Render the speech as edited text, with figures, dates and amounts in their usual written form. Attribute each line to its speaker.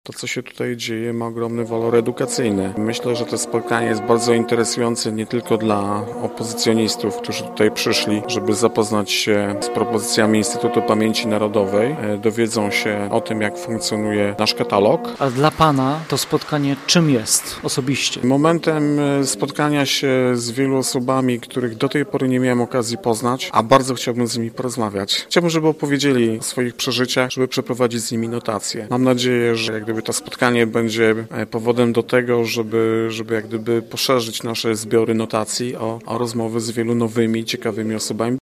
Speaker 1: To, co się tutaj dzieje, ma ogromny walor edukacyjny. Myślę, że to spotkanie jest bardzo interesujące nie tylko dla opozycjonistów, którzy tutaj przyszli, żeby zapoznać się z propozycjami Instytutu Pamięci Narodowej, dowiedzą się o tym, jak funkcjonuje nasz katalog.
Speaker 2: A dla Pana to spotkanie czym jest osobiście?
Speaker 1: Momentem spotkania się z wielu osobami, których do tej pory nie miałem okazji poznać, a bardzo chciałbym z nimi porozmawiać. Chciałbym, żeby opowiedzieli o swoich przeżyciach, żeby przeprowadzić z nimi notacje. Mam nadzieję, że jak gdyby to spotkanie będzie powodem do tego, żeby jak gdyby poszerzyć nasze zbiory notacji o rozmowy z wielu nowymi, ciekawymi osobami.